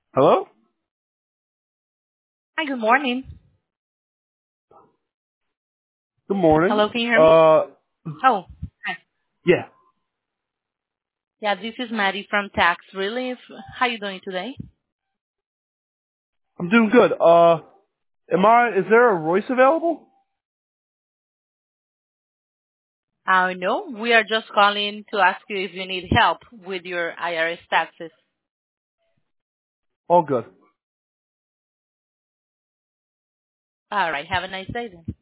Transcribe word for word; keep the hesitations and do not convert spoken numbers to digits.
Hello? Hi, good morning. Good morning. Hello, can you hear me? Uh, Oh, hi. yeah, Yeah, this is Maddie from Tax Relief. How you doing today? I'm doing good. Uh, am I, is there a Royce available? Uh, no, we are just calling to ask you if you need help with your I R S taxes. All good. All right, have a nice day then.